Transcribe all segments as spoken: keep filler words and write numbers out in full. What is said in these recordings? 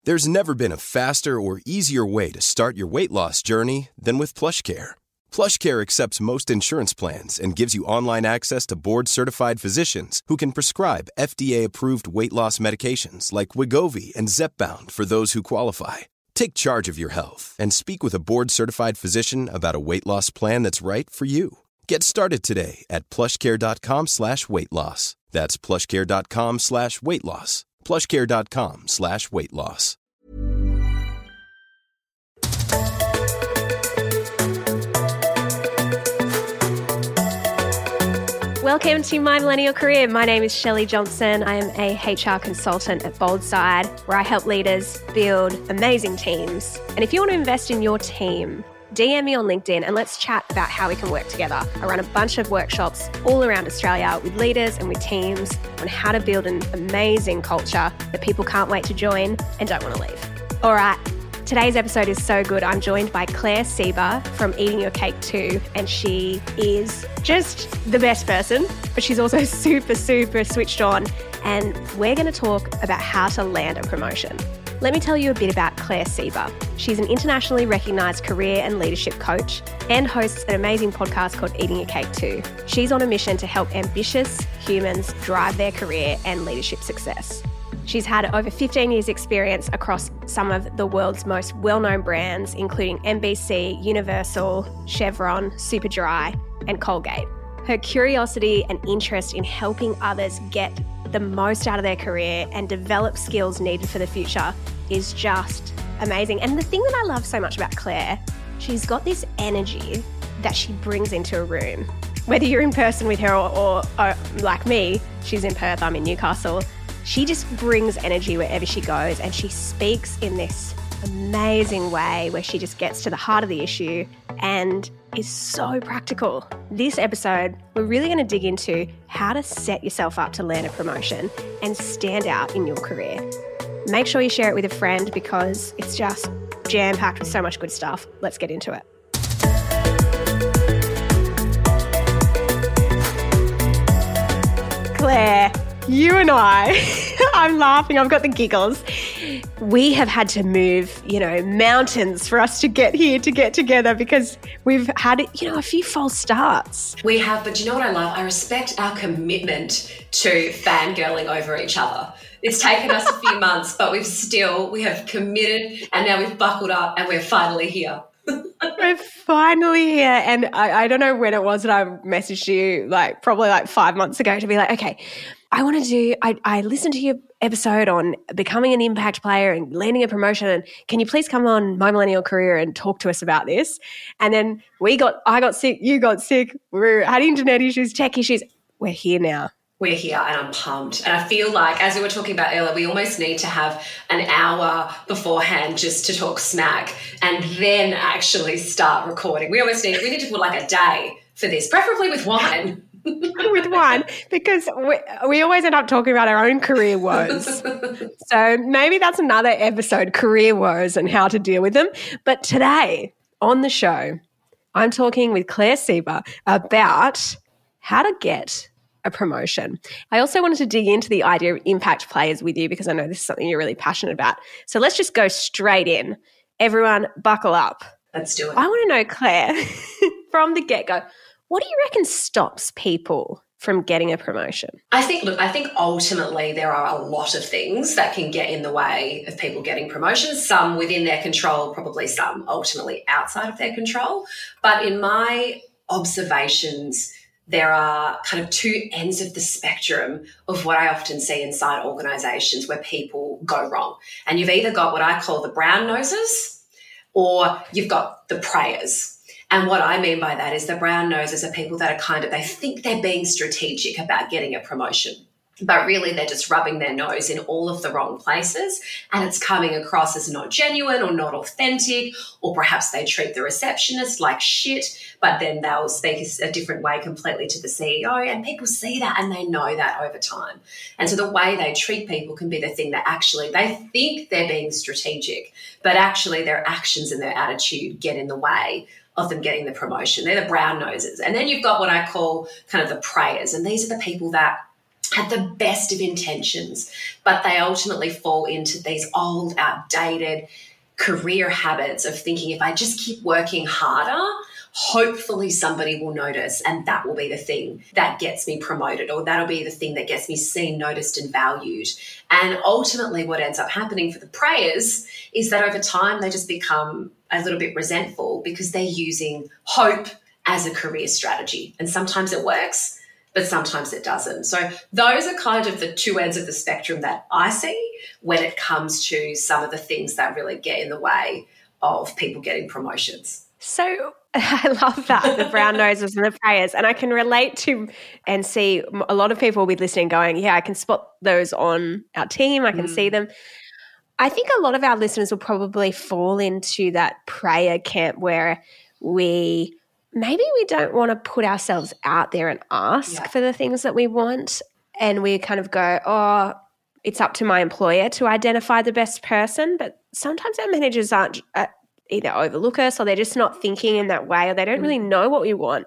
There's never been a faster or easier way to start your weight loss journey than with PlushCare. PlushCare accepts most insurance plans and gives you online access to board-certified physicians who can prescribe F D A-approved weight loss medications like Wegovy and Zepbound for those who qualify. Take charge of your health and speak with a board-certified physician about a weight loss plan that's right for you. Get started today at plushcare.com slash weight loss. That's plushcare.com slash weight loss. plushcare.com slash weight loss. Welcome to My Millennial Career. My name is Shelley Johnson. I am a H R consultant at Boldside, where I help leaders build amazing teams. And if you want to invest in your team, D M me on LinkedIn and let's chat about how we can work together. I run a bunch of workshops all around Australia with leaders and with teams on how to build an amazing culture that people can't wait to join and don't want to leave. All right. Today's episode is so good. I'm joined by Claire Sieber from Eating Your Cake Too, and she is just the best person, but she's also super, super switched on, and we're going to talk about how to land a promotion. Let me tell you a bit about Claire Sieber. She's an internationally recognised career and leadership coach and hosts an amazing podcast called Eating Your Cake Too. She's on a mission to help ambitious humans drive their career and leadership success. She's had over fifteen years experience across some of the world's most well-known brands, including N B C, Universal, Chevron, Superdry, and Colgate. Her curiosity and interest in helping others get the most out of their career and develop skills needed for the future is just amazing. And the thing that I love so much about Claire, she's got this energy that she brings into a room. Whether you're in person with her or, or, or like me, she's in Perth, I'm in Newcastle, she just brings energy wherever she goes, and she speaks in this amazing way where she just gets to the heart of the issue and is so practical. This episode, we're really going to dig into how to set yourself up to land a promotion and stand out in your career. Make sure you share it with a friend because it's just jam-packed with so much good stuff. Let's get into it. Claire, you and I, I'm laughing, I've got the giggles. We have had to move, you know, mountains for us to get here, to get together, because we've had, you know, a few false starts. We have, but you know what I love? I respect our commitment to fangirling over each other. It's taken us a few months, but we've still, we have committed, and now we've buckled up and we're finally here. We're finally here. And I, I don't know when it was that I messaged you, like probably like five months ago, to be like, okay, I want to do, I, I listened to your episode on becoming an impact player and landing a promotion. And can you please come on My Millennial Career and talk to us about this? And then we got, I got sick, you got sick, we had internet issues, tech issues. We're here now. We're here and I'm pumped. And I feel like, as we were talking about earlier, we almost need to have an hour beforehand just to talk smack and then actually start recording. We almost need, we need to put like a day for this, preferably with wine. with wine, because we, we always end up talking about our own career woes. So maybe that's another episode, career woes and how to deal with them. But today on the show, I'm talking with Claire Sieber about how to get a promotion. I also wanted to dig into the idea of impact players with you because I know this is something you're really passionate about. So let's just go straight in. Everyone buckle up. Let's do it. I want to know, Claire, from the get-go, what do you reckon stops people from getting a promotion? I think, look, I think ultimately there are a lot of things that can get in the way of people getting promotions, some within their control, probably some ultimately outside of their control. But in my observations, there are kind of two ends of the spectrum of what I often see inside organisations where people go wrong. And you've either got what I call the brown noses or you've got the prayers. And what I mean by that is the brown noses are people that are kind of, they think they're being strategic about getting a promotion, but really they're just rubbing their nose in all of the wrong places and it's coming across as not genuine or not authentic, or perhaps they treat the receptionist like shit, but then they'll speak a different way completely to the C E O, and people see that and they know that over time. And so the way they treat people can be the thing that actually they think they're being strategic, but actually their actions and their attitude get in the way of them getting the promotion. They're the brown noses. And then you've got what I call kind of the prayers, and these are the people that had the best of intentions, but they ultimately fall into these old, outdated career habits of thinking, if I just keep working harder, hopefully somebody will notice, and that will be the thing that gets me promoted, or that'll be the thing that gets me seen, noticed, and valued. And ultimately what ends up happening for the prayers is that over time they just become a little bit resentful because they're using hope as a career strategy. And sometimes it works, but sometimes it doesn't. So those are kind of the two ends of the spectrum that I see when it comes to some of the things that really get in the way of people getting promotions. So I love that, the brown noses and the prayers. And I can relate to and see a lot of people will be listening going, yeah, I can spot those on our team. I can mm. see them. I think a lot of our listeners will probably fall into that prayer camp where we maybe we don't want to put ourselves out there and ask yeah. for the things that we want. And we kind of go, oh, it's up to my employer to identify the best person. But sometimes our managers aren't uh, either overlook us, or they're just not thinking in that way, or they don't really know what we want.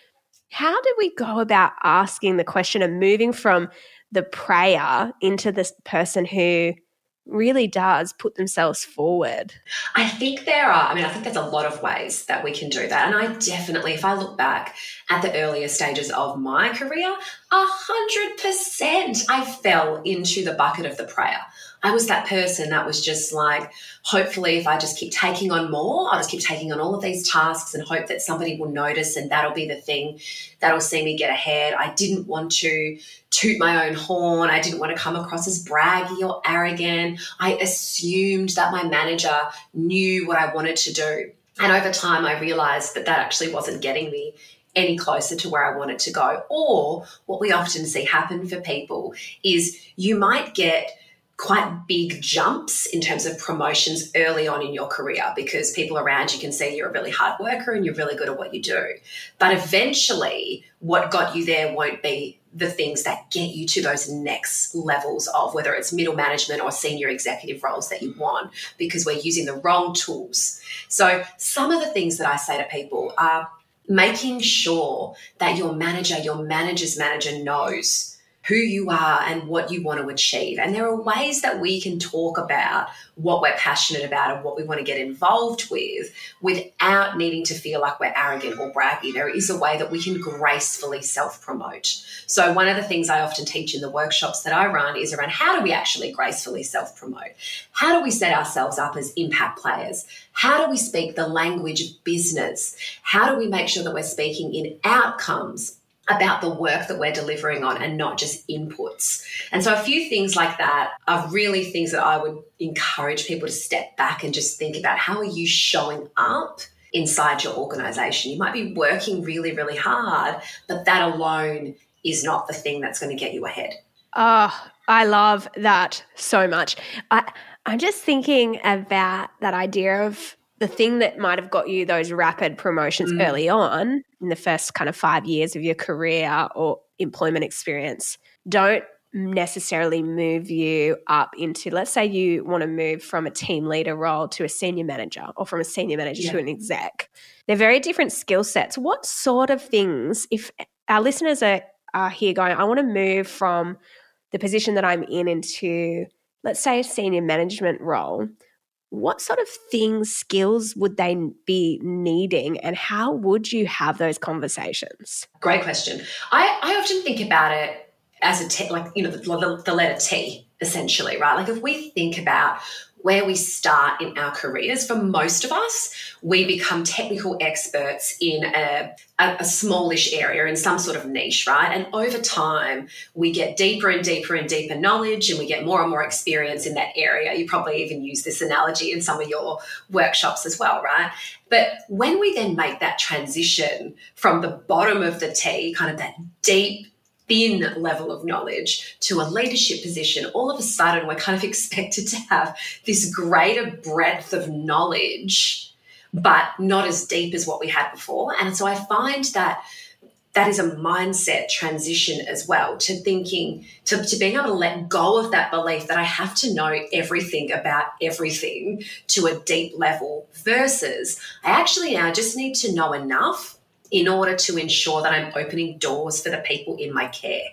How do we go about asking the question and moving from the prayer into this person who really does put themselves forward? I think there are, I mean, I think there's a lot of ways that we can do that. And I definitely, if I look back at the earlier stages of my career, a hundred percent I fell into the bucket of the prayer. I was that person that was just like, hopefully if I just keep taking on more, I'll just keep taking on all of these tasks and hope that somebody will notice, and that'll be the thing that'll see me get ahead. I didn't want to toot my own horn. I didn't want to come across as braggy or arrogant. I assumed that my manager knew what I wanted to do. And over time, I realized that that actually wasn't getting me any closer to where I wanted to go. Or what we often see happen for people is you might get quite big jumps in terms of promotions early on in your career because people around you can see you're a really hard worker and you're really good at what you do. But eventually what got you there won't be the things that get you to those next levels of whether it's middle management or senior executive roles that you want, because we're using the wrong tools. So some of the things that I say to people are making sure that your manager, your manager's manager knows who you are and what you want to achieve. And there are ways that we can talk about what we're passionate about and what we want to get involved with without needing to feel like we're arrogant or braggy. There is a way that we can gracefully self-promote. So one of the things I often teach in the workshops that I run is around how do we actually gracefully self-promote? How do we set ourselves up as impact players? How do we speak the language of business? How do we make sure that we're speaking in outcomes about the work that we're delivering on and not just inputs? And so a few things like that are really things that I would encourage people to step back and just think about. How are you showing up inside your organization? You might be working really, really hard, but that alone is not the thing that's going to get you ahead. Oh, I love that so much. I, I'm just thinking about that idea of the thing that might have got you those rapid promotions mm. early on in the first kind of five years of your career or employment experience don't necessarily move you up into, let's say you want to move from a team leader role to a senior manager or from a senior manager yeah. to an exec. They're very different skill sets. What sort of things, if our listeners are, are here going, I want to move from the position that I'm in into, let's say, a senior management role, what sort of things, skills would they be needing, and how would you have those conversations? Great question. I, I often think about it as a T, like, you know, the, the, the letter T, essentially, right? Like if we think about where we start in our careers, for most of us, we become technical experts in a, a, a smallish area, in some sort of niche, right? And over time, we get deeper and deeper and deeper knowledge, and we get more and more experience in that area. You probably even use this analogy in some of your workshops as well, right? But when we then make that transition from the bottom of the T, kind of that deep, thin level of knowledge, to a leadership position, all of a sudden we're kind of expected to have this greater breadth of knowledge, but not as deep as what we had before. And so I find that that is a mindset transition as well, to thinking, to, to being able to let go of that belief that I have to know everything about everything to a deep level, versus I actually now just need to know enough in order to ensure that I'm opening doors for the people in my care.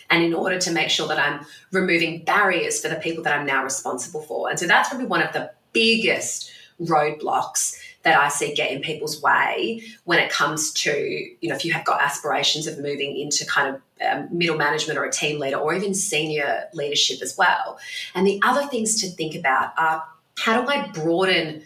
and in order to make sure that I'm removing barriers for the people that I'm now responsible for. And so that's probably one of the biggest roadblocks that I see get in people's way when it comes to, you know, if you have got aspirations of moving into kind of um, middle management or a team leader or even senior leadership as well. And the other things to think about are, how do I broaden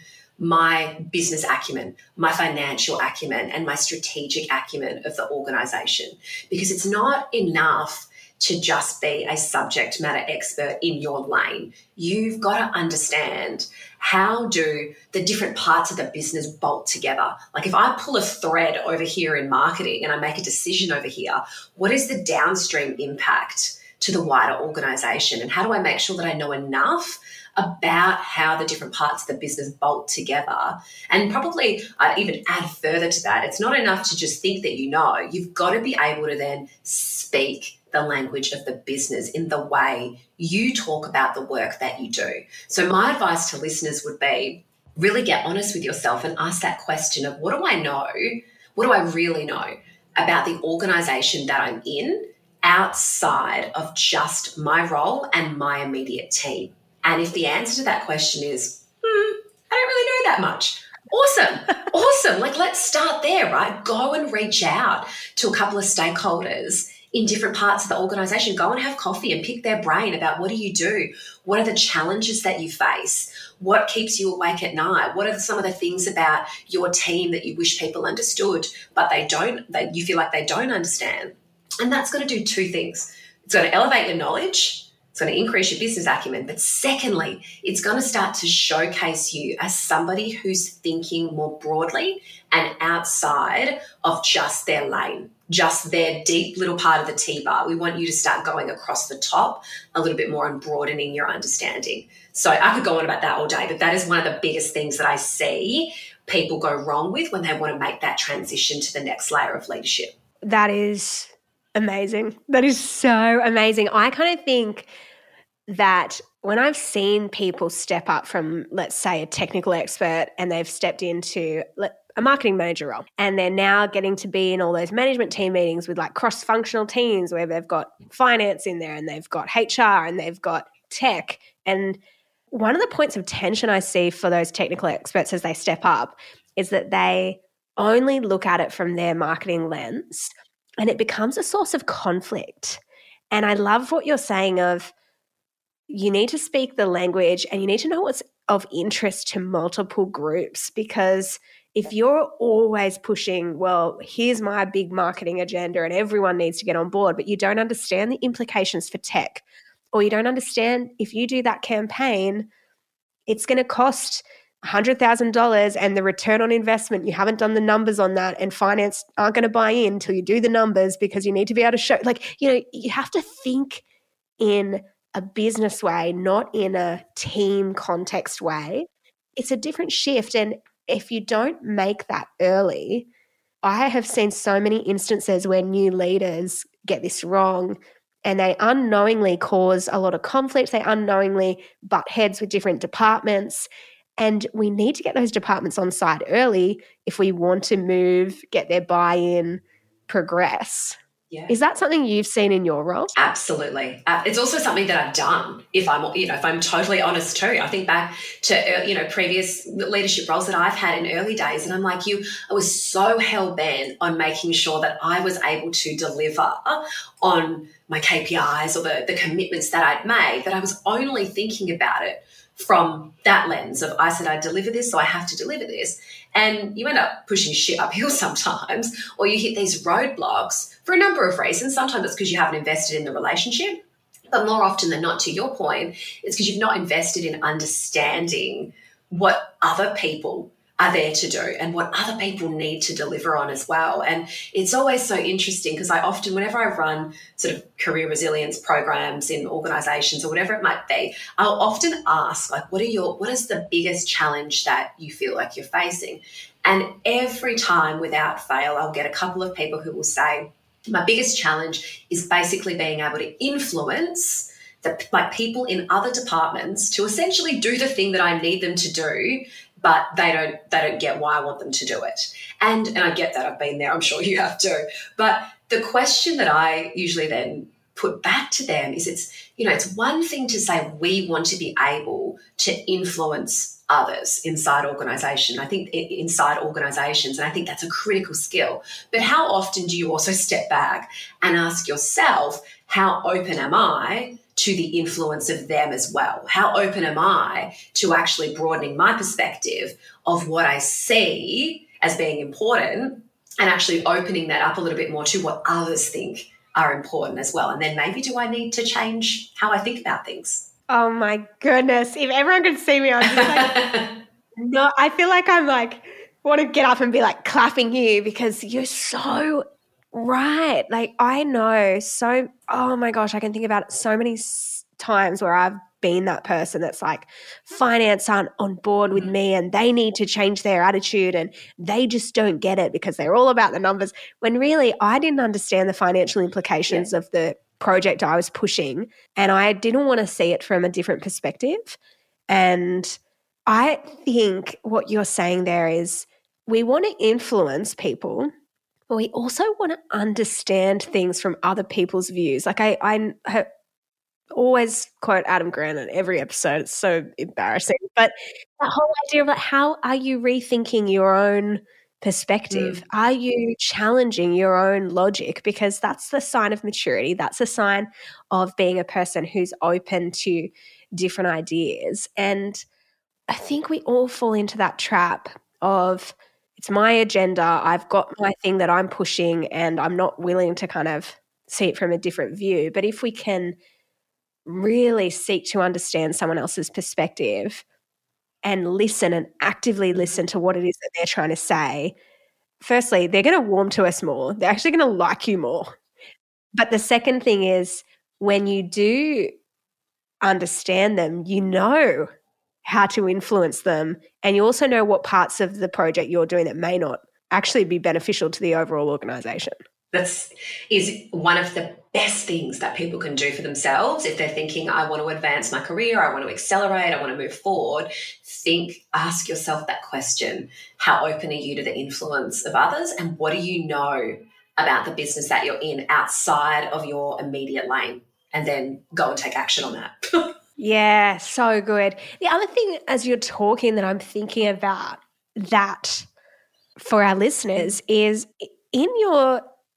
my business acumen, my financial acumen, and my strategic acumen of the organisation? Because it's not enough to just be a subject matter expert in your lane. You've got to understand, how do the different parts of the business bolt together? Like if I pull a thread over here in marketing and I make a decision over here, what is the downstream impact to the wider organisation? And how do I make sure that I know enough about how the different parts of the business bolt together? And probably I'd even add further to that, it's not enough to just think that you know. You've got to be able to then speak the language of the business in the way you talk about the work that you do. So my advice to listeners would be, really get honest with yourself and ask that question of, what do I know? What do I really know about the organisation that I'm in outside of just my role and my immediate team? And if the answer to that question is, hmm, I don't really know that much, awesome, awesome. Like, let's start there, right? Go and reach out to a couple of stakeholders in different parts of the organisation. Go and have coffee and pick their brain about, what do you do? What are the challenges that you face? What keeps you awake at night? What are some of the things about your team that you wish people understood, but they don't, that you feel like they don't understand? And that's going to do two things. It's going to elevate your knowledge. It's going to increase your business acumen. But secondly, it's going to start to showcase you as somebody who's thinking more broadly and outside of just their lane, just their deep little part of the T-bar. We want you to start going across the top a little bit more and broadening your understanding. So I could go on about that all day, but that is one of the biggest things that I see people go wrong with when they want to make that transition to the next layer of leadership. That is amazing. That is so amazing. I kind of think that when I've seen people step up from, let's say, a technical expert, and they've stepped into a marketing manager role, and they're now getting to be in all those management team meetings with like cross-functional teams where they've got finance in there and they've got H R and they've got tech. And one of the points of tension I see for those technical experts as they step up is that they only look at it from their marketing lens, and it becomes a source of conflict. And I love what you're saying of, you need to speak the language and you need to know what's of interest to multiple groups, because if you're always pushing, well, here's my big marketing agenda and everyone needs to get on board, but you don't understand the implications for tech, or you don't understand if you do that campaign, it's going to cost one hundred thousand dollars and the return on investment, you haven't done the numbers on that, and finance aren't going to buy in until you do the numbers, because you need to be able to show, like, you know, you have to think in a business way, not in a team context way. It's a different shift. And if you don't make that early, I have seen so many instances where new leaders get this wrong and they unknowingly cause a lot of conflict. They unknowingly butt heads with different departments. And we need to get those departments on side early if we want to move, get their buy-in, progress. Yeah. Is that something you've seen in your role? Absolutely. Uh, it's also something that I've done, if I'm, you know, if I'm totally honest too. I think back to, uh, you know, previous leadership roles that I've had in early days, and I'm like you, I was so hell-bent on making sure that I was able to deliver on my K P Is or the, the commitments that I'd made, that I was only thinking about it from that lens of, I said I'd deliver this, so I have to deliver this. And you end up pushing shit uphill sometimes, or you hit these roadblocks for a number of reasons. Sometimes it's because you haven't invested in the relationship, but more often than not, to your point, it's because you've not invested in understanding what other people are there to do and what other people need to deliver on as well. And it's always so interesting because I often, whenever I run sort of career resilience programs in organizations or whatever it might be, I'll often ask, like, what are your, what is the biggest challenge that you feel like you're facing? And every time without fail, I'll get a couple of people who will say, my biggest challenge is basically being able to influence the, like people in other departments to essentially do the thing that I need them to do, but they don't they don't get why I want them to do it. And and I get that. I've been there. I'm sure you have too. But the question that I usually then put back to them is it's, you know, it's one thing to say we want to be able to influence others inside organisation. I think inside organisations, and I think that's a critical skill. But how often do you also step back and ask yourself, how open am I to the influence of them as well? How open am I to actually broadening my perspective of what I see as being important and actually opening that up a little bit more to what others think are important as well? And then maybe do I need to change how I think about things? Oh my goodness. If everyone could see me, I was just like, no, I feel like I'm like, want to get up and be like clapping you because you're so right. Like I know so, oh my gosh, I can think about it so many s- times where I've been that person that's like, finance aren't on board with me and they need to change their attitude and they just don't get it because they're all about the numbers. When really I didn't understand the financial implications yeah. of the project I was pushing and I didn't want to see it from a different perspective. And I think what you're saying there is we want to influence people, but we also want to understand things from other people's views. Like I, I have always quote Adam Grant in every episode. It's so embarrassing. But that whole idea of like, how are you rethinking your own perspective? Mm. Are you challenging your own logic? Because that's the sign of maturity. That's a sign of being a person who's open to different ideas. And I think we all fall into that trap of it's my agenda. I've got my thing that I'm pushing and I'm not willing to kind of see it from a different view. But if we can really seek to understand someone else's perspective and listen and actively listen to what it is that they're trying to say, firstly, they're going to warm to us more. They're actually going to like you more. But the second thing is when you do understand them, you know how to influence them, and you also know what parts of the project you're doing that may not actually be beneficial to the overall organisation. That's is one of the best things that people can do for themselves if they're thinking, I want to advance my career, I want to accelerate, I want to move forward. Think, ask yourself that question. How open are you to the influence of others, and what do you know about the business that you're in outside of your immediate lane? And then go and take action on that. Yeah, so good. The other thing as you're talking that I'm thinking about that for our listeners is in your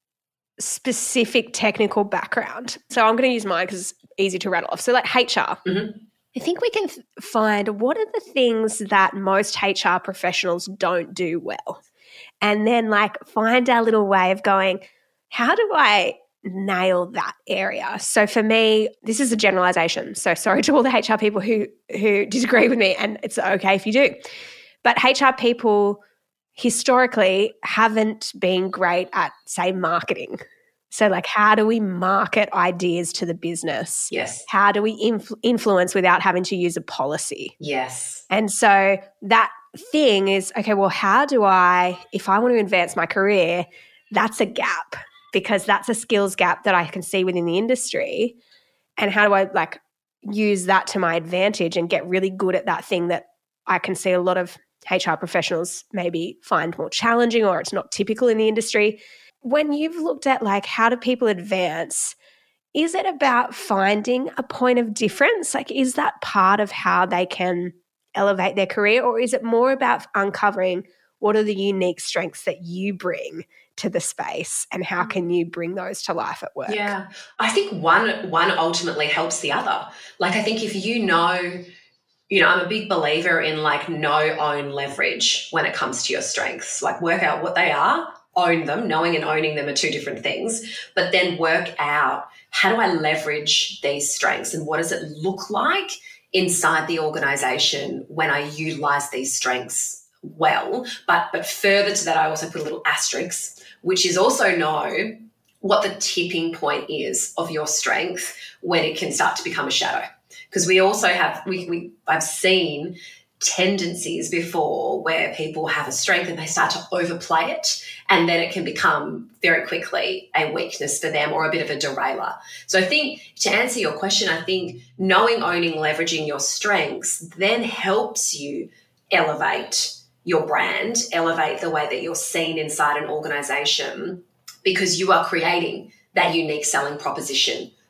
specific technical background. So I'm going to use mine because it's easy to rattle off. So like H R. Mm-hmm. I think we can find what are the things that most H R professionals don't do well, and then like find our little way of going, how do I nail that area? So for me, this is a generalization. So sorry to all the H R people who who disagree with me, and it's okay if you do. But H R people historically haven't been great at, say, marketing. So like how do we market ideas to the business? Yes. How do we influ- influence without having to use a policy? Yes. And so that thing is, okay, well, how do I, if I want to advance my career, that's a gap, because that's a skills gap that I can see within the industry. And how do I like use that to my advantage and get really good at that thing that I can see a lot of H R professionals maybe find more challenging, or it's not typical in the industry. When you've looked at like how do people advance, is it about finding a point of difference? Like is that part of how they can elevate their career, or is it more about uncovering what are the unique strengths that you bring to the space and how can you bring those to life at work? Yeah, I think one one ultimately helps the other. Like I think if you know, you know, I'm a big believer in like know, own, leverage when it comes to your strengths. Like work out what they are, own them. Knowing and owning them are two different things, but then work out how do I leverage these strengths and what does it look like inside the organisation when I utilise these strengths well. But but further to that, I also put a little asterisk, which is also know what the tipping point is of your strength when it can start to become a shadow. Because we also have, we, we I've seen tendencies before where people have a strength and they start to overplay it, and then it can become very quickly a weakness for them or a bit of a derailer. So I think to answer your question, I think knowing, owning, leveraging your strengths then helps you elevate your brand, elevate the way that you're seen inside an organisation, because you are creating that unique selling proposition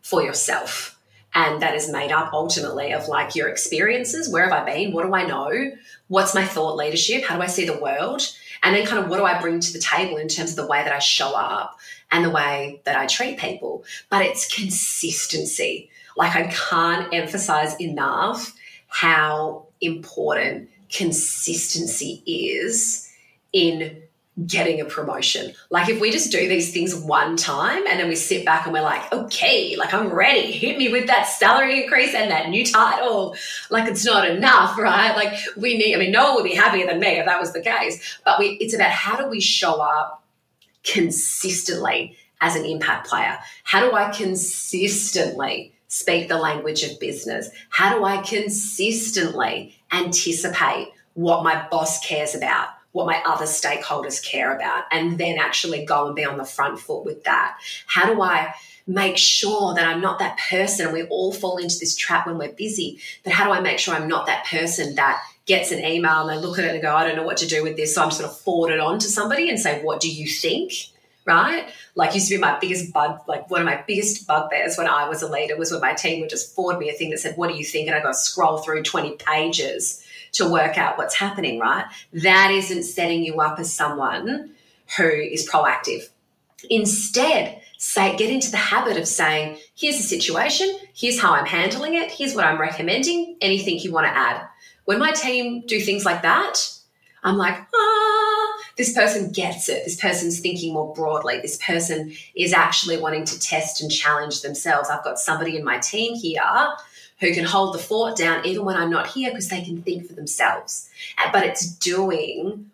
for yourself. And that is made up ultimately of like your experiences. Where have I been? What do I know? What's my thought leadership? How do I see the world? And then kind of what do I bring to the table in terms of the way that I show up and the way that I treat people. But it's consistency. Like I can't emphasize enough how important consistency is in getting a promotion. Like if we just do these things one time and then we sit back and we're like, okay, like I'm ready, hit me with that salary increase and that new title. Like it's not enough, right? Like we need, I mean, no one would be happier than me if that was the case, but we, it's about how do we show up consistently as an impact player? How do I consistently speak the language of business? How do I consistently anticipate what my boss cares about, what my other stakeholders care about, and then actually go and be on the front foot with that? How do I make sure that I'm not that person? We all fall into this trap when we're busy, but how do I make sure I'm not that person that gets an email and they look at it and go, I don't know what to do with this, so I'm just going to forward it on to somebody and say, what do you think? Right? Like used to be my biggest bug, like one of my biggest bugbears when I was a leader was when my team would just forward me a thing that said, what do you think? And I got to scroll through twenty pages to work out what's happening, right? That isn't setting you up as someone who is proactive. Instead, say, get into the habit of saying, here's the situation, here's how I'm handling it, here's what I'm recommending, anything you want to add. When my team do things like that, I'm like, ah, this person gets it. This person's thinking more broadly. This person is actually wanting to test and challenge themselves. I've got somebody in my team here who can hold the fort down even when I'm not here because they can think for themselves. But it's doing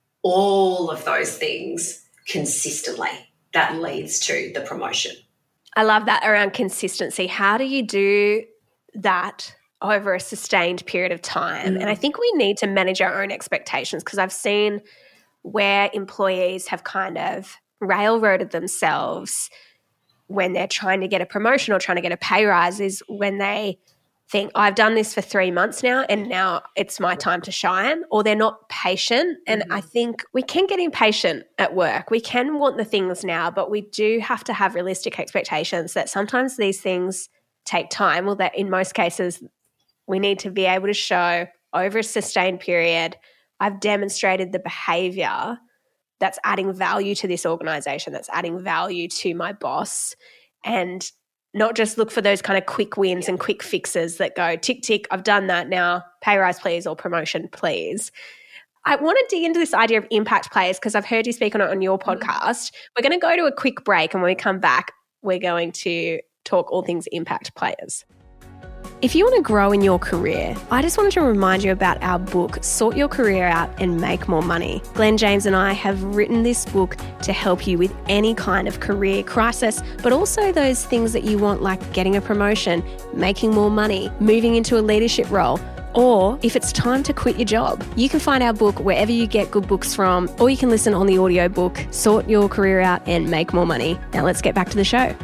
all of those things consistently that leads to the promotion. I love that around consistency. How do you do that over a sustained period of time? Mm. And I think we need to manage our own expectations because I've seen where employees have kind of railroaded themselves when they're trying to get a promotion or trying to get a pay rise is when they think, I've done this for three months now and now it's my time to shine, or they're not patient. And mm-hmm. I think we can get impatient at work. We can want the things now, but we do have to have realistic expectations that sometimes these things take time, or that in most cases we need to be able to show over a sustained period, I've demonstrated the behavior that's adding value to this organization, that's adding value to my boss, and not just look for those kind of quick wins and quick fixes that go tick, tick, I've done that now, pay rise please, or promotion please. I want to dig into this idea of impact players because I've heard you speak on it on your podcast. We're going to go to a quick break, and when we come back, we're going to talk all things impact players. If you want to grow in your career, I just wanted to remind you about our book, Sort Your Career Out and Make More Money. Glenn James and I have written this book to help you with any kind of career crisis, but also those things that you want, like getting a promotion, making more money, moving into a leadership role, or if it's time to quit your job. You can find our book wherever you get good books from, or you can listen on the audiobook, Sort Your Career Out and Make More Money. Now let's get back to the show.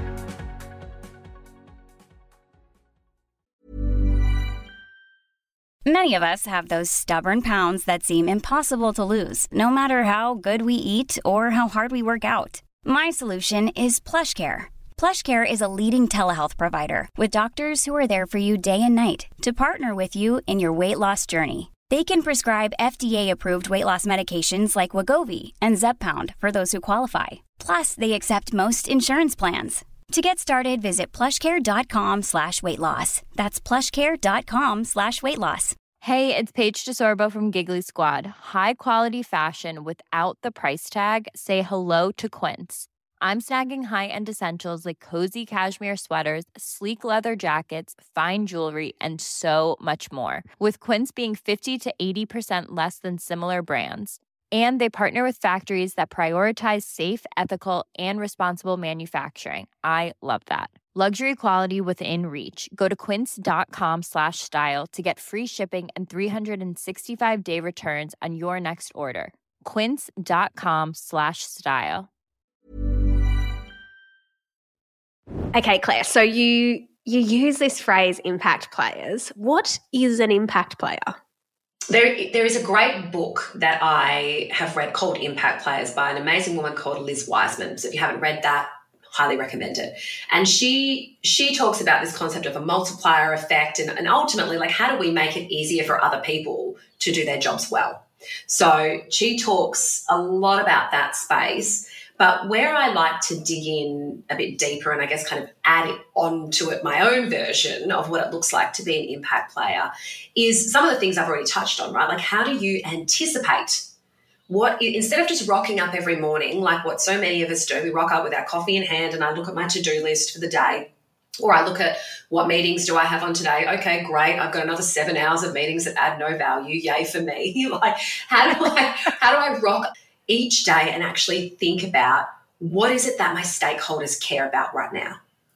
Many of us have those stubborn pounds that seem impossible to lose, no matter how good we eat or how hard we work out. My solution is PlushCare. PlushCare is a leading telehealth provider with doctors who are there for you day and night to partner with you in your weight loss journey. They can prescribe F D A-approved weight loss medications like Wegovy and Zepbound for those who qualify. Plus, they accept most insurance plans. To get started, visit plushcare.com slash weight loss. That's plushcare.com slash weight loss. Hey, it's Paige DeSorbo from Giggly Squad. High quality fashion without the price tag. Say hello to Quince. I'm snagging high-end essentials like cozy cashmere sweaters, sleek leather jackets, fine jewelry, and so much more. With Quince being fifty to eighty percent less than similar brands. And they partner with factories that prioritize safe, ethical, and responsible manufacturing. I love that. Luxury quality within reach. Go to quince.com slash style to get free shipping and three sixty-five day returns on your next order. Quince.com slash style. Okay, Claire, so you you use this phrase impact players. What is an impact player? There, there is a great book that I have read called Impact Players by an amazing woman called Liz Wiseman. So if you haven't read that, highly recommend it. And she she talks about this concept of a multiplier effect and, and ultimately, like, how do we make it easier for other people to do their jobs well? So she talks a lot about that space. But where I like to dig in a bit deeper and I guess kind of add it onto it, my own version of what it looks like to be an impact player, is some of the things I've already touched on, right? Like, how do you anticipate what, instead of just rocking up every morning, like what so many of us do, we rock up with our coffee in hand and I look at my to-do list for the day, or I look at what meetings do I have on today? Okay, great. I've got another seven hours of meetings that add no value. Yay for me. Like, how do I, how do I rock each day and actually think about what is it that my stakeholders care about right now?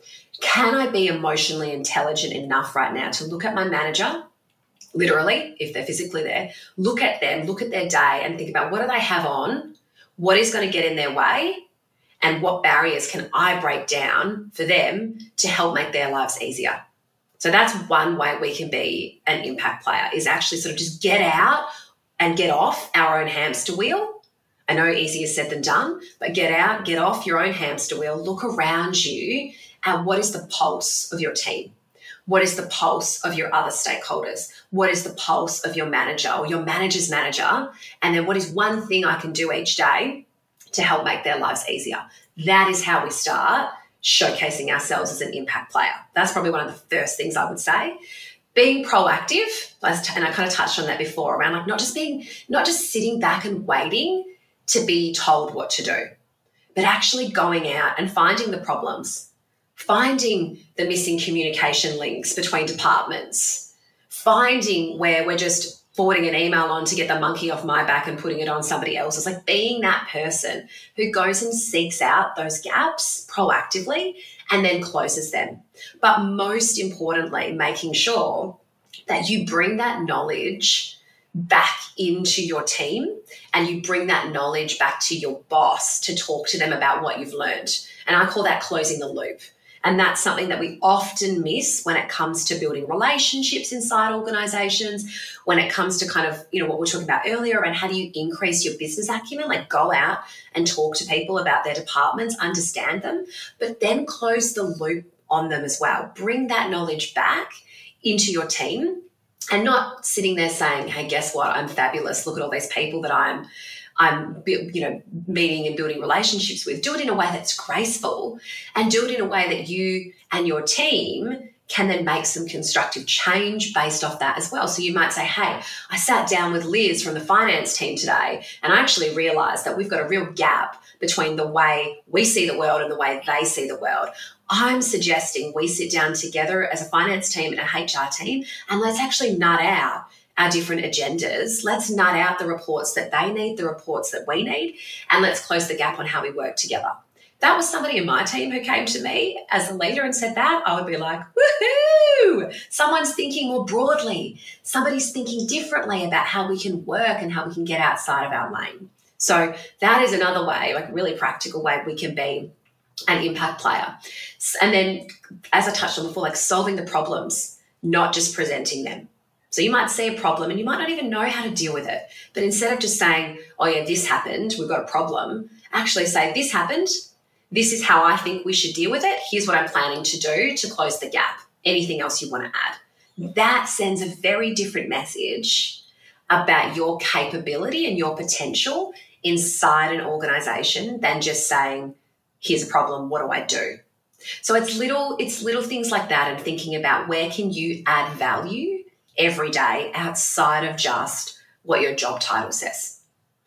Can I be emotionally intelligent enough right now to look at my manager, literally, if they're physically there, look at them, look at their day and think about what do they have on, what is going to get in their way, and what barriers can I break down for them to help make their lives easier? So that's one way we can be an impact player, is actually sort of just get out and get off our own hamster wheel. I know easier said than done, but get out, get off your own hamster wheel, look around you at what is the pulse of your team? What is the pulse of your other stakeholders? What is the pulse of your manager or your manager's manager? And then what is one thing I can do each day to help make their lives easier? That is how we start showcasing ourselves as an impact player. That's probably one of the first things I would say. Being proactive, and I kind of touched on that before, around like not just being, not just sitting back and waiting to be told what to do, but actually going out and finding the problems, finding the missing communication links between departments, finding where we're just forwarding an email on to get the monkey off my back and putting it on somebody else's, like being that person who goes and seeks out those gaps proactively and then closes them. But most importantly, making sure that you bring that knowledge back into your team and you bring that knowledge back to your boss to talk to them about what you've learned. And I call that closing the loop. And that's something that we often miss when it comes to building relationships inside organizations, when it comes to kind of, you know, what we were talking about earlier around how do you increase your business acumen, like go out and talk to people about their departments, understand them, but then close the loop on them as well. Bring that knowledge back into your team and not sitting there saying, hey, guess what? I'm fabulous. Look at all these people that I'm I'm, you know, meeting and building relationships with. Do it in a way that's graceful and do it in a way that you and your team can then make some constructive change based off that as well. So you might say, hey, I sat down with Liz from the finance team today and I actually realized that we've got a real gap between the way we see the world and the way they see the world. I'm suggesting we sit down together as a finance team and a H R team and let's actually nut out our different agendas. Let's nut out the reports that they need, the reports that we need, and let's close the gap on how we work together. That was somebody in my team who came to me as a leader and said that, I would be like, woohoo! Someone's thinking more broadly. Somebody's thinking differently about how we can work and how we can get outside of our lane. So that is another way, like really practical way we can be an impact player. And then, as I touched on before, like solving the problems, not just presenting them. So you might see a problem and you might not even know how to deal with it. But instead of just saying, oh yeah, this happened, we've got a problem, actually say, this happened, this is how I think we should deal with it, here's what I'm planning to do to close the gap. Anything else you want to add? That sends a very different message about your capability and your potential inside an organisation than just saying, here's a problem, what do I do? So it's little, it's little things like that and thinking about where can you add value every day outside of just what your job title says.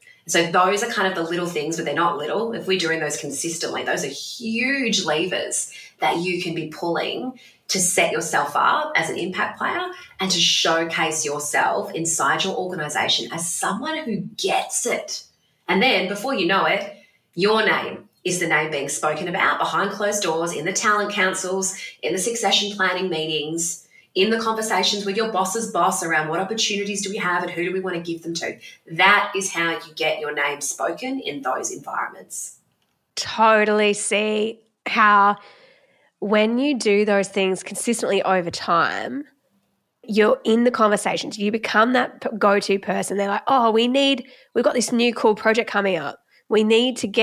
So those are kind of the little things, but they're not little. If we're doing those consistently, those are huge levers that you can be pulling to set yourself up as an impact player and to showcase yourself inside your organisation as someone who gets it. And then before you know it, your name is the name being spoken about behind closed doors, in the talent councils, in the succession planning meetings, in the conversations with your boss's boss around what opportunities do we have and who do we want to give them to. That is how you get your name spoken in those environments. Totally see how when you do those things consistently over time, you're in the conversations, you become that go-to person. They're like, oh, we need, we've got this new cool project coming up. We need to get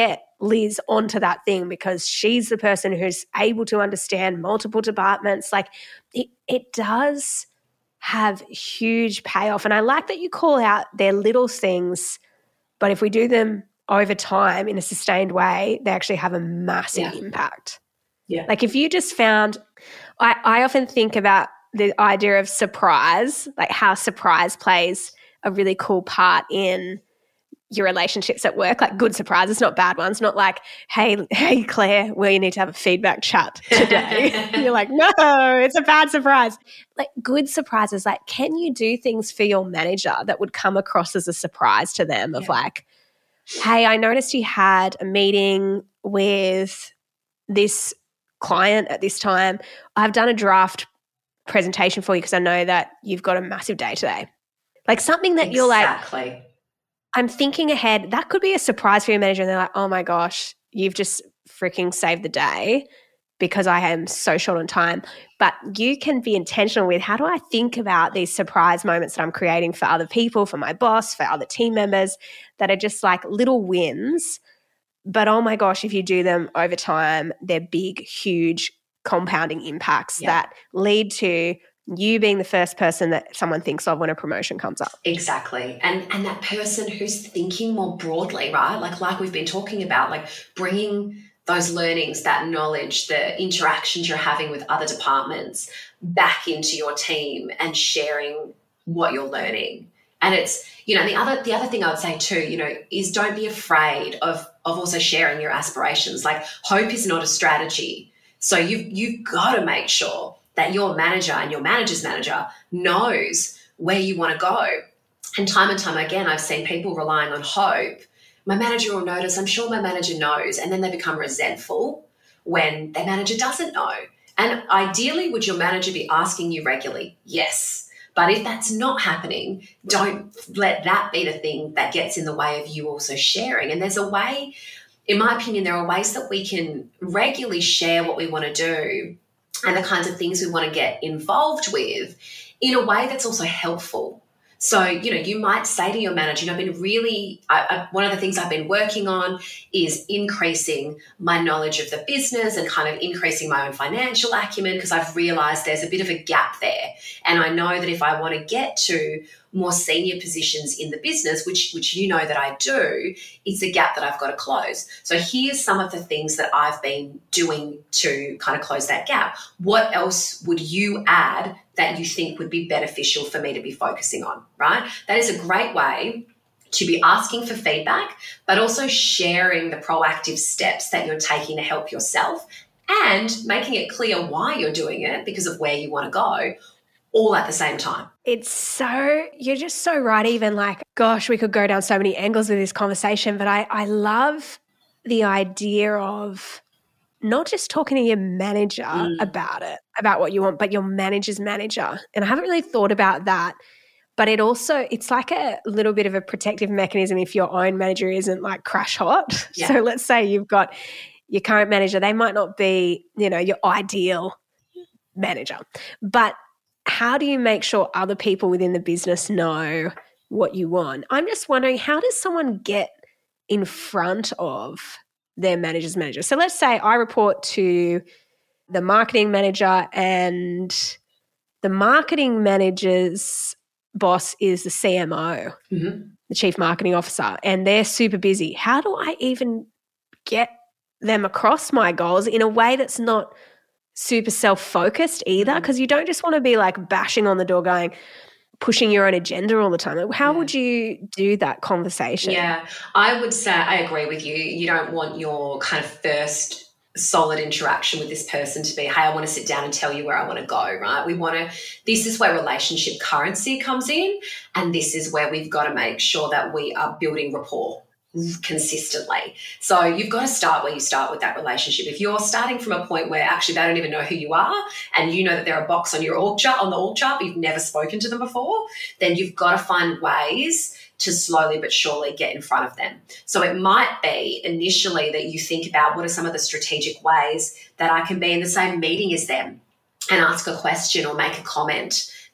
Liz onto that thing because she's the person who's able to understand multiple departments. Like it, it does have huge payoff. And I like that you call out their little things, but if we do them over time in a sustained way, they actually have a massive yeah. impact. Yeah. Like if you just found, I, I often think about the idea of surprise, like how surprise plays a really cool part in your relationships at work, like good surprises, not bad ones, not like, hey, hey, Claire, well, you need to have a feedback chat today. You're like, no, it's a bad surprise. Like good surprises, like can you do things for your manager that would come across as a surprise to them of yeah. like, hey, I noticed you had a meeting with this client at this time. I've done a draft presentation for you because I know that you've got a massive day today. Like something that exactly. you're like, I'm thinking ahead. That could be a surprise for your manager and they're like, oh my gosh, you've just freaking saved the day because I am so short on time. But you can be intentional with how do I think about these surprise moments that I'm creating for other people, for my boss, for other team members that are just like little wins. But oh my gosh, if you do them over time, they're big, huge compounding impacts yeah. that lead to you being the first person that someone thinks of when a promotion comes up. Exactly. And and that person who's thinking more broadly, right? Like like we've been talking about, like bringing those learnings, that knowledge, the interactions you're having with other departments back into your team and sharing what you're learning. And it's, you know, the other the other thing I would say too, you know, is don't be afraid of of also sharing your aspirations. Like hope is not a strategy. So you've you've got to make sure that your manager and your manager's manager knows where you want to go. And time and time again, I've seen people relying on hope. My manager will notice, I'm sure my manager knows, and then they become resentful when their manager doesn't know. And ideally, would your manager be asking you regularly? Yes. But if that's not happening, don't let that be the thing that gets in the way of you also sharing. And there's a way, in my opinion, there are ways that we can regularly share what we want to do and the kinds of things we want to get involved with in a way that's also helpful. So, you know, you might say to your manager, you know, I've been really, I, I, one of the things I've been working on is increasing my knowledge of the business and kind of increasing my own financial acumen because I've realized there's a bit of a gap there. And I know that if I want to get to more senior positions in the business, which, which you know that I do, it's a gap that I've got to close. So here's some of the things that I've been doing to kind of close that gap. What else would you add that you think would be beneficial for me to be focusing on, right? That is a great way to be asking for feedback, but also sharing the proactive steps that you're taking to help yourself and making it clear why you're doing it because of where you want to go, all at the same time. It's so, you're just so right. Even like, gosh, we could go down so many angles with this conversation, but I, I love the idea of not just talking to your manager mm. about it, about what you want, but your manager's manager. And I haven't really thought about that, but it also, it's like a little bit of a protective mechanism if your own manager isn't like crash hot. Yeah. So let's say you've got your current manager, they might not be, you know, your ideal manager, but how do you make sure other people within the business know what you want? I'm just wondering, how does someone get in front of their manager's manager? So let's say I report to the marketing manager and the marketing manager's boss is the C M O, mm-hmm. the chief marketing officer, and they're super busy. How do I even get them across my goals in a way that's not super self-focused either? Because you don't just want to be like bashing on the door going, pushing your own agenda all the time. How yeah. would you do that conversation? Yeah, I would say I agree with you. You don't want your kind of first solid interaction with this person to be, hey, I want to sit down and tell you where I want to go, right? We want to, this is where relationship currency comes in, and this is where we've got to make sure that we are building rapport consistently. So you've got to start where you start with that relationship. If you're starting from a point where actually they don't even know who you are and you know that they're a box on your org chart, on the org chart, but you've never spoken to them before, then you've got to find ways to slowly but surely get in front of them. So it might be initially that you think about what are some of the strategic ways that I can be in the same meeting as them and ask a question or make a comment that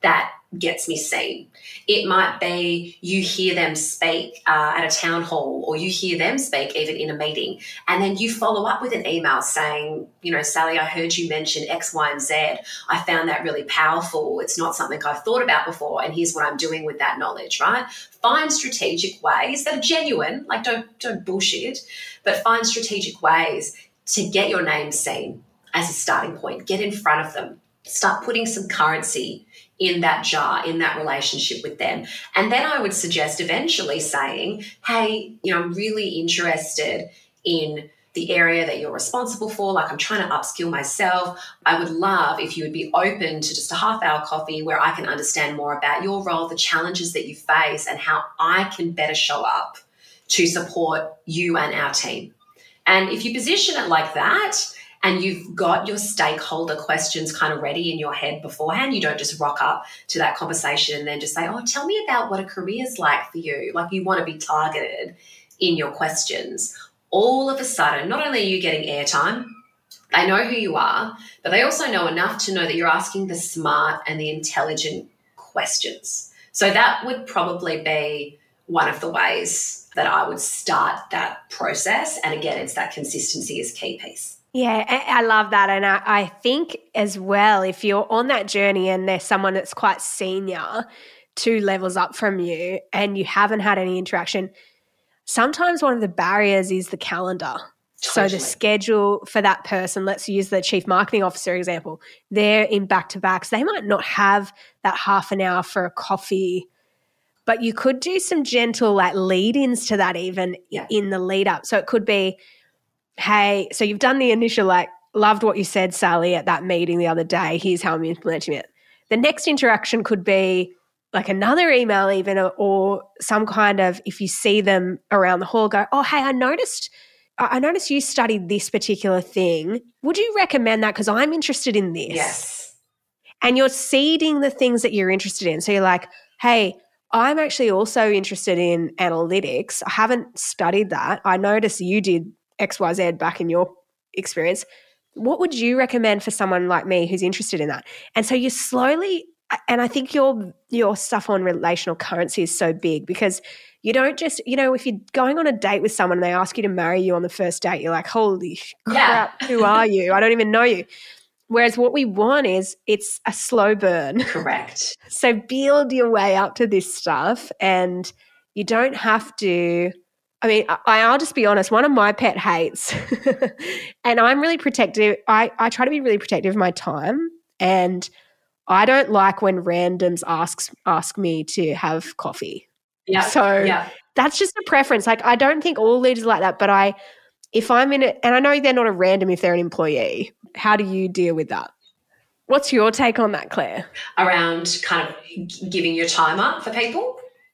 gets me seen. It might be you hear them speak uh, at a town hall, or you hear them speak even in a meeting, and then you follow up with an email saying, you know, Sally, I heard you mention X, Y, and Z. I found that really powerful. It's not something I've thought about before, and here's what I'm doing with that knowledge, right? Find strategic ways that are genuine, like don't, don't bullshit, but find strategic ways to get your name seen as a starting point. Get in front of them. Start putting some currency in that jar, in that relationship with them. And then I would suggest eventually saying, hey, you know, I'm really interested in the area that you're responsible for. Like, I'm trying to upskill myself. I would love if you would be open to just a half hour coffee where I can understand more about your role, the challenges that you face, and how I can better show up to support you and our team. And if you position it like that, and you've got your stakeholder questions kind of ready in your head beforehand, you don't just rock up to that conversation and then just say, oh, tell me about what a career's like for you. Like, you want to be targeted in your questions. All of a sudden, not only are you getting airtime, they know who you are, but they also know enough to know that you're asking the smart and the intelligent questions. So that would probably be one of the ways that I would start that process. And again, it's that consistency is key piece. Yeah, I love that. And I, I think as well, if you're on that journey and there's someone that's quite senior, two levels up from you, and you haven't had any interaction, sometimes one of the barriers is the calendar. Totally. So the schedule for that person, let's use the chief marketing officer example, they're in back-to-backs. They might not have that half an hour for a coffee, but you could do some gentle like lead-ins to that even yeah. in the lead-up. So it could be, hey, so you've done the initial, like, loved what you said, Sally, at that meeting the other day. Here's how I'm implementing it. The next interaction could be like another email even, or, or some kind of, if you see them around the hall, go, oh, hey, I noticed I noticed you studied this particular thing. Would you recommend that? Because I'm interested in this. Yes. And you're seeding the things that you're interested in. So you're like, hey, I'm actually also interested in analytics. I haven't studied that. I noticed you did X Y Z back in your experience. What would you recommend for someone like me who's interested in that? And so you slowly, and I think your your stuff on relational currency is so big, because you don't just, you know, if you're going on a date with someone and they ask you to marry you on the first date, you're like, holy crap, yeah. Who are you? I don't even know you. Whereas what we want is it's a slow burn. Correct. So build your way up to this stuff, and you don't have to, I mean, I, I'll just be honest, one of my pet hates, and I'm really protective, I, I try to be really protective of my time, and I don't like when randoms asks ask me to have coffee. Yeah. So yeah. that's just a preference. Like, I don't think all leaders are like that, but I, if I'm in it, and I know they're not a random if they're an employee, how do you deal with that? What's your take on that, Claire? Around kind of giving your time up for people?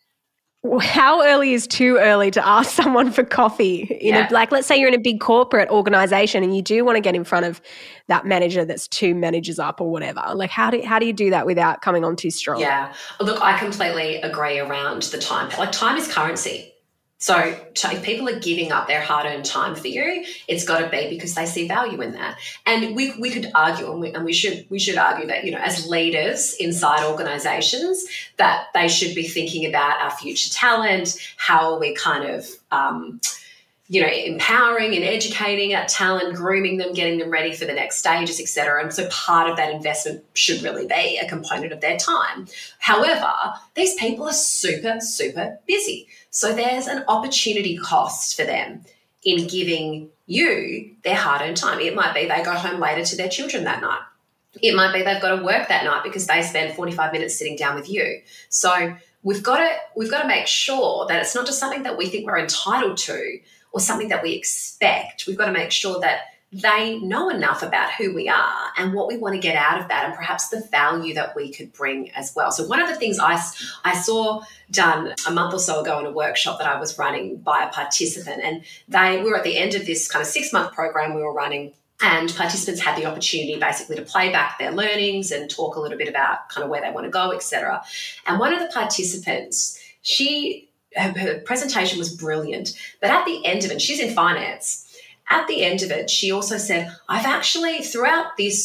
How early is too early to ask someone for coffee? In yeah. a, like, let's say you're in a big corporate organization and you do want to get in front of that manager that's two managers up or whatever. Like, how do how do you do that without coming on too strong? Yeah. Look, I completely agree around the time. Like, time is currency. So if people are giving up their hard-earned time for you, it's got to be because they see value in that. And we we could argue, and we, and we should we should argue that, you know, as leaders inside organisations, that they should be thinking about our future talent. How are we kind of, um, you know, empowering and educating our talent, grooming them, getting them ready for the next stages, et cetera. And so part of that investment should really be a component of their time. However, these people are super, super busy. So there's an opportunity cost for them in giving you their hard-earned time. It might be they go home later to their children that night. It might be they've got to work that night because they spend forty-five minutes sitting down with you. So we've got to we've got to make sure that it's not just something that we think we're entitled to or something that we expect. We've got to make sure that they know enough about who we are and what we want to get out of that, and perhaps the value that we could bring as well. So one of the things I, I saw done a month or so ago in a workshop that I was running by a participant, and they we were at the end of this kind of six-month program we were running, and participants had the opportunity basically to play back their learnings and talk a little bit about kind of where they want to go, et cetera. And one of the participants, she her, her presentation was brilliant, but at the end of it, she's in finance. At the end of it, she also said, I've actually, throughout this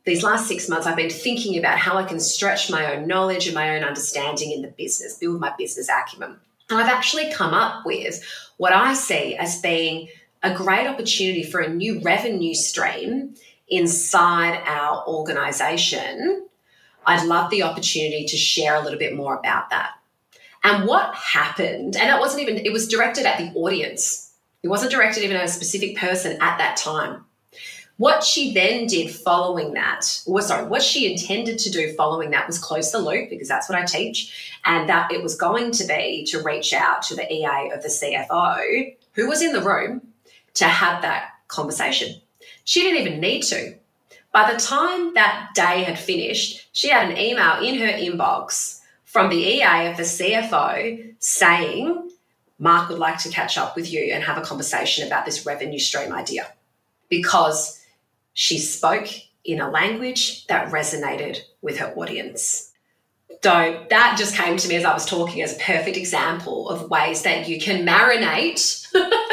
these last six months, I've been thinking about how I can stretch my own knowledge and my own understanding in the business, build my business acumen. And I've actually come up with what I see as being a great opportunity for a new revenue stream inside our organisation. I'd love the opportunity to share a little bit more about that. And what happened, and it wasn't even, it was directed at the audience. It wasn't directed even at a specific person at that time. What she then did following that, or sorry, what she intended to do following that was close the loop, because that's what I teach, and that it was going to be to reach out to the E A of the C F O who was in the room to have that conversation. She didn't even need to. By the time that day had finished, she had an email in her inbox from the E A of the C F O saying, Mark would like to catch up with you and have a conversation about this revenue stream idea, because she spoke in a language that resonated with her audience. So that just came to me as I was talking as a perfect example of ways that you can marinate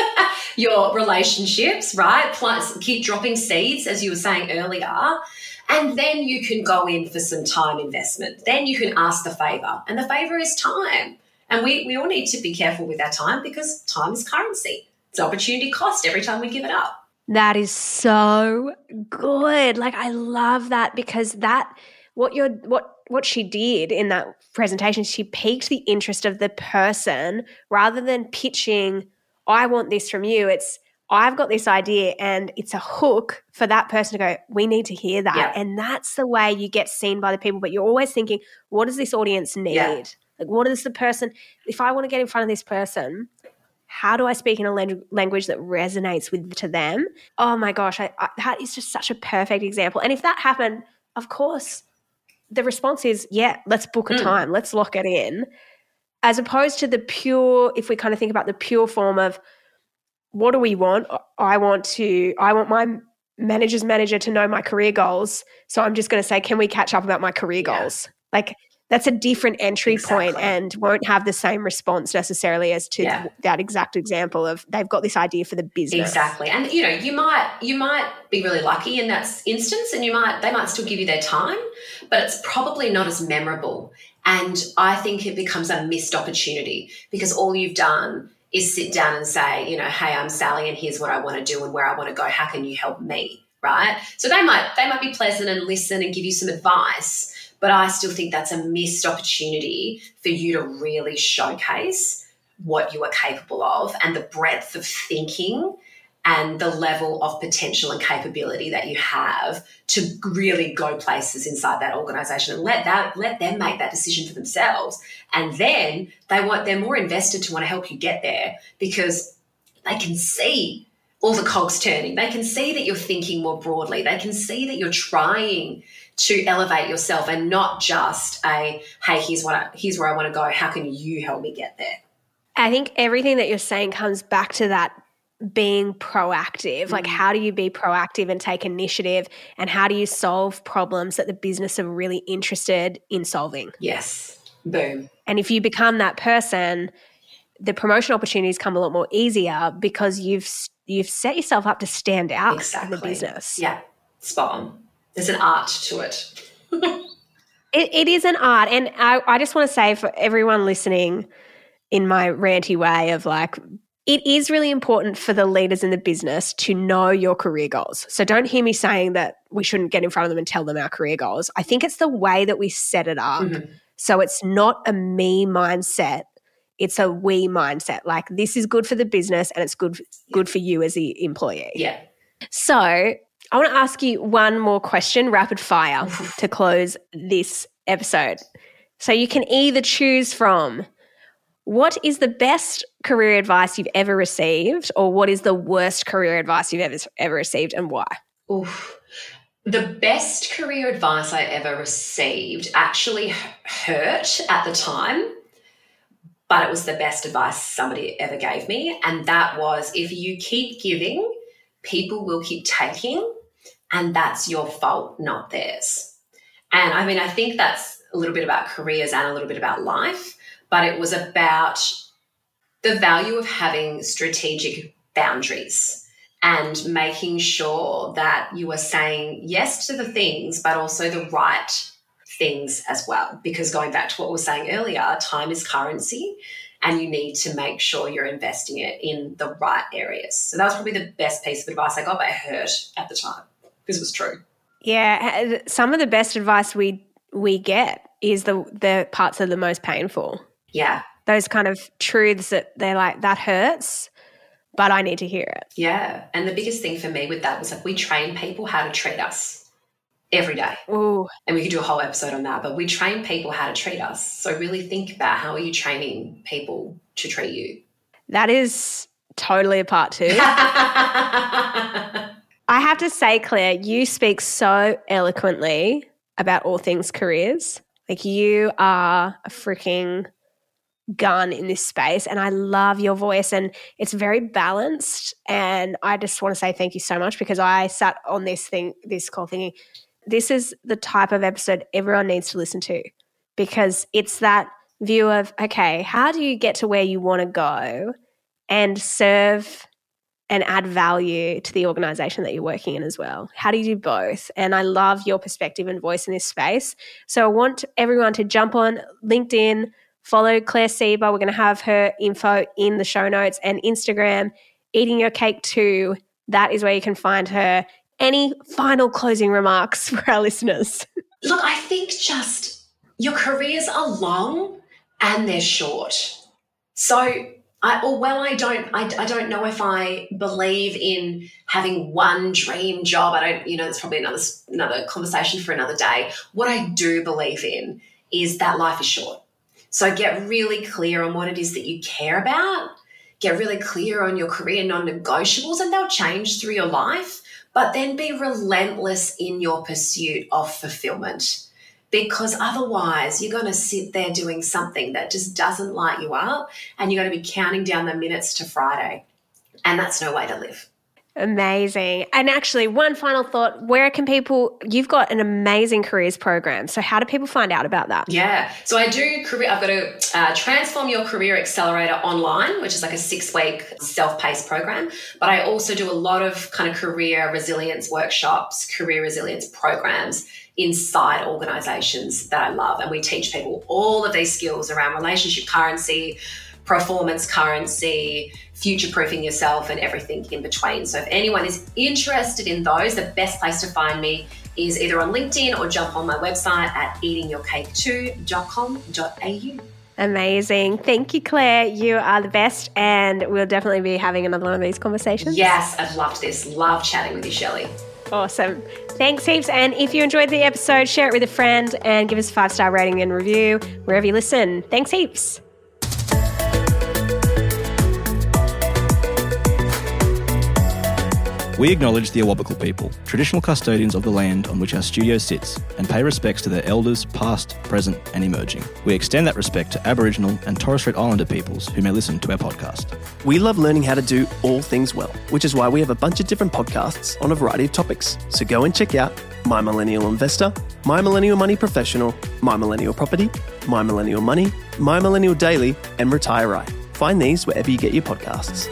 your relationships, right? Plus keep dropping seeds, as you were saying earlier, and then you can go in for some time investment. Then you can ask the favour, and the favour is time. And we, we all need to be careful with our time, because time is currency. It's opportunity cost every time we give it up. That is so good. Like, I love that, because that what you're what what she did in that presentation, she piqued the interest of the person rather than pitching, I want this from you. It's, I've got this idea, and it's a hook for that person to go, we need to hear that. Yeah. And that's the way you get seen by the people. But you're always thinking, what does this audience need? Yeah. Like, what is the person, if I want to get in front of this person, how do I speak in a lang- language that resonates with to them? Oh my gosh, I, I, that is just such a perfect example. And if that happened, of course, the response is, yeah, let's book a Mm. time, let's lock it in, as opposed to the pure, if we kind of think about the pure form of, what do we want? I want to, I want my manager's manager to know my career goals. So I'm just going to say, can we catch up about my career Yeah. goals? Like, that's a different entry Exactly. point and won't have the same response necessarily as to Yeah. that exact example of they've got this idea for the business. Exactly. And, you know, you might you might be really lucky in that instance, and you might they might still give you their time, but it's probably not as memorable. And I think it becomes a missed opportunity, because all you've done is sit down and say, you know, hey, I'm Sally, and here's what I want to do and where I want to go. How can you help me? Right? So they might they might be pleasant and listen and give you some advice, but I still think that's a missed opportunity for you to really showcase what you are capable of and the breadth of thinking and the level of potential and capability that you have to really go places inside that organisation, and let that let them make that decision for themselves. And then they want they're more invested to want to help you get there, because they can see all the cogs turning. They can see that you're thinking more broadly. They can see that you're trying to elevate yourself, and not just a, hey, here's what I, here's where I want to go. How can you help me get there? I think everything that you're saying comes back to that being proactive. Mm. Like, how do you be proactive and take initiative, and how do you solve problems that the business are really interested in solving? Yes. Boom. And if you become that person, the promotion opportunities come a lot more easier, because you've you've set yourself up to stand out Exactly. in the business. Yeah, spot on. There's an art to it. it, it is an art. And I, I just want to say for everyone listening, in my ranty way of like, it is really important for the leaders in the business to know your career goals. So don't hear me saying that we shouldn't get in front of them and tell them our career goals. I think it's the way that we set it up. Mm-hmm. So it's not a me mindset. It's a we mindset. Like, this is good for the business, and it's good, good for you as the employee. Yeah. So I want to ask you one more question, rapid fire, to close this episode. So you can either choose from, what is the best career advice you've ever received, or what is the worst career advice you've ever ever received, and why? Oof. The best career advice I ever received actually hurt at the time, but it was the best advice somebody ever gave me, and that was, if you keep giving, people will keep taking, and that's your fault, not theirs. And I mean, I think that's a little bit about careers and a little bit about life, but it was about the value of having strategic boundaries and making sure that you are saying yes to the things, but also the right things as well. Because going back to what we were saying earlier, time is currency and you need to make sure you're investing it in the right areas. So that was probably the best piece of advice I got, but it hurt at the time because it was true. Yeah, some of the best advice we we get is the the parts that are the most painful. Yeah. Those kind of truths that they're like, that hurts, but I need to hear it. Yeah. And the biggest thing for me with that was like we train people how to treat us every day. Ooh. And we could do a whole episode on that, but we train people how to treat us. So really think about how are you training people to treat you? That is totally a part two. I have to say, Claire, you speak so eloquently about all things careers. Like you are a freaking gun in this space and I love your voice and it's very balanced, and I just want to say thank you so much because I sat on this thing, this call thinking, this is the type of episode everyone needs to listen to because it's that view of, okay, how do you get to where you want to go and serve and add value to the organization that you're working in as well? How do you do both? And I love your perspective and voice in this space. So I want everyone to jump on LinkedIn, follow Claire Sieber. We're going to have her info in the show notes, and Instagram, Eating Your Cake too. That is where you can find her. Any final closing remarks for our listeners? Look, I think just your careers are long and they're short. So I, or well, I don't, I, I don't know if I believe in having one dream job. I don't, you know, it's probably another, another conversation for another day. What I do believe in is that life is short. So get really clear on what it is that you care about. Get really clear on your career non-negotiables, and they'll change through your life, but then be relentless in your pursuit of fulfillment. Because otherwise you're going to sit there doing something that just doesn't light you up and you're going to be counting down the minutes to Friday. And that's no way to live. Amazing. And actually, one final thought, where can people, you've got an amazing careers program. So how do people find out about that? Yeah. So I do career, I've got a uh, Transform Your Career Accelerator online, which is like a six-week self-paced program. But I also do a lot of kind of career resilience workshops, career resilience programs inside organizations that I love. And we teach people all of these skills around relationship currency, performance currency, future-proofing yourself, and everything in between. So if anyone is interested in those, the best place to find me is either on LinkedIn or jump on my website at eating your cake two dot com dot a u. Amazing. Thank you, Claire. You are the best, and we'll definitely be having another one of these conversations. Yes, I've loved this. Love chatting with you, Shelley. Awesome. Thanks heaps. And if you enjoyed the episode, share it with a friend and give us a five-star rating and review wherever you listen. Thanks heaps. We acknowledge the Awabakal people, traditional custodians of the land on which our studio sits, and pay respects to their elders past, present and emerging. We extend that respect to Aboriginal and Torres Strait Islander peoples who may listen to our podcast. We love learning how to do all things well, which is why we have a bunch of different podcasts on a variety of topics. So go and check out My Millennial Investor, My Millennial Money Professional, My Millennial Property, My Millennial Money, My Millennial Daily and Retire Right. Find these wherever you get your podcasts.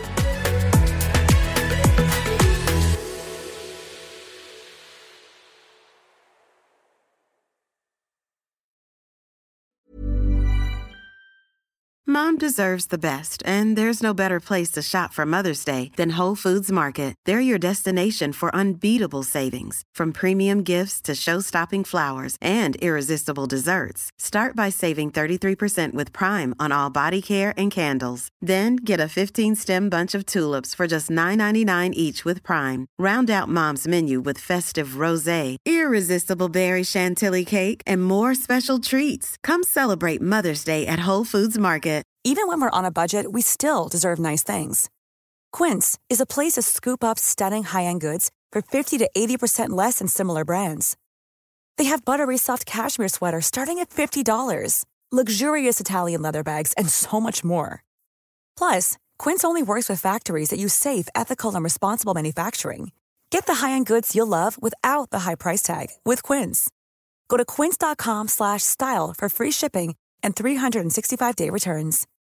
Mom deserves the best, and there's no better place to shop for Mother's Day than Whole Foods Market. They're your destination for unbeatable savings, from premium gifts to show-stopping flowers and irresistible desserts. Start by saving thirty-three percent with Prime on all body care and candles. Then get a fifteen-stem bunch of tulips for just nine ninety-nine each with Prime. Round out Mom's menu with festive rosé, irresistible berry chantilly cake, and more special treats. Come celebrate Mother's Day at Whole Foods Market. Even when we're on a budget, we still deserve nice things. Quince is a place to scoop up stunning high-end goods for fifty to eighty percent less than similar brands. They have buttery soft cashmere sweaters starting at fifty dollars, luxurious Italian leather bags, and so much more. Plus, Quince only works with factories that use safe, ethical, and responsible manufacturing. Get the high-end goods you'll love without the high price tag with Quince. Go to quince.com slash style for free shipping and three sixty-five day returns.